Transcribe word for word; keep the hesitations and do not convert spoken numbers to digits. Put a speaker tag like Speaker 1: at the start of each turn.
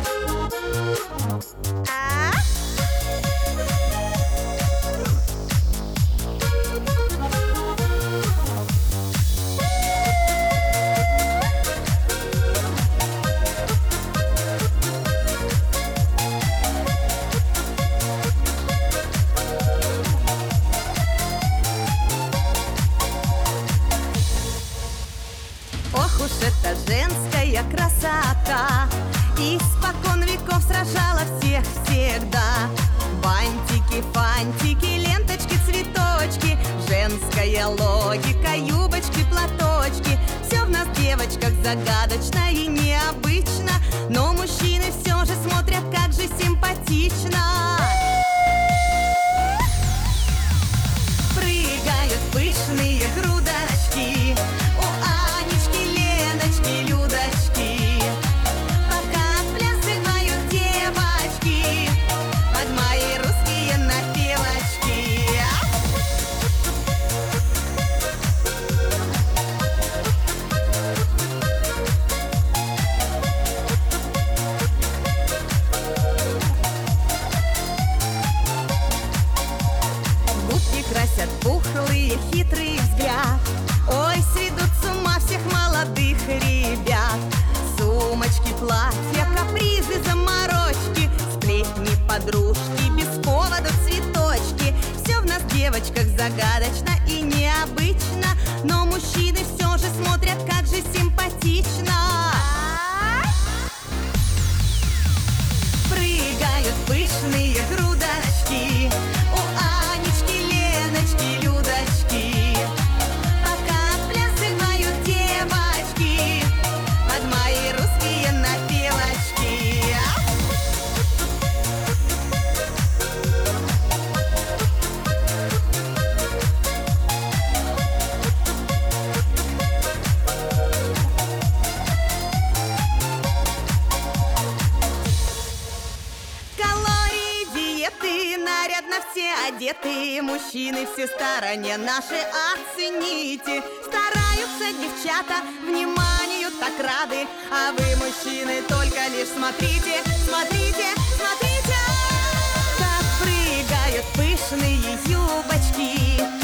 Speaker 1: А? Ох уж эта женская красота, испокон веков сражала всех всегда. Бантики, фантики, ленточки, цветочки, женская логика, юбочки, платочки. Все в нас, девочках, загадочно и необычно, но мужчины все же смотрят, как же симпатично. Прыгают пышные грудочки у Анечки, Леночки, Людочки. Пока отплясывают девочки под мои русские напевочки. Губки красят пухлые, хитрый взгляд. Ой, сведут с ума всех молодых ребят. Сумочки, платья, капризы, заморочки, сплетни, подружки, без повода цветочки. Все в нас, девочках, загадочно и необычно, но мужчины все же смотрят, как же симпатично. Прыгают пышные грудочки у Анечки, Леночки, Людочки. Пока отплясывают девочки под мои русские напевочки. Калории, диеты, нарядно все одеты. Мужчины все старания наши оцените. Стараются девчата, вниманию так рады, а вы, мужчины, только лишь смотрите, смотрите, смотрите, как прыгают пышные юбочки